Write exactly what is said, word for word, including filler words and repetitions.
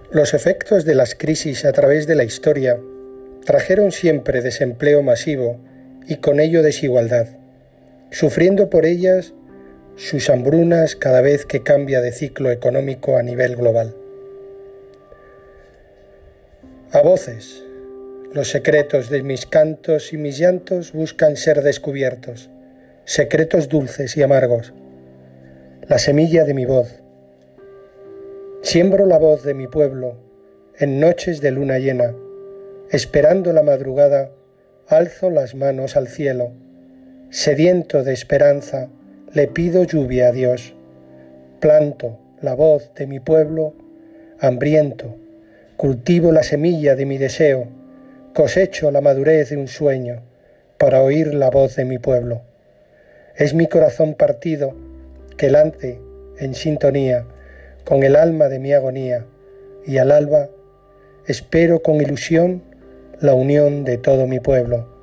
Los efectos de las crisis a través de la historia trajeron siempre desempleo masivo y con ello desigualdad, sufriendo por ellas sus hambrunas cada vez que cambia de ciclo económico a nivel global. A voces, los secretos de mis cantos y mis llantos buscan ser descubiertos, secretos dulces y amargos, la semilla de mi voz. Siembro la voz de mi pueblo en noches de luna llena, esperando la madrugada, alzo las manos al cielo, sediento de esperanza, le pido lluvia a Dios. Planto la voz de mi pueblo, hambriento, cultivo la semilla de mi deseo, cosecho la madurez de un sueño, para oír la voz de mi pueblo. Es mi corazón partido que lance en sintonía con el alma de mi agonía, y al alba espero con ilusión la unión de todo mi pueblo.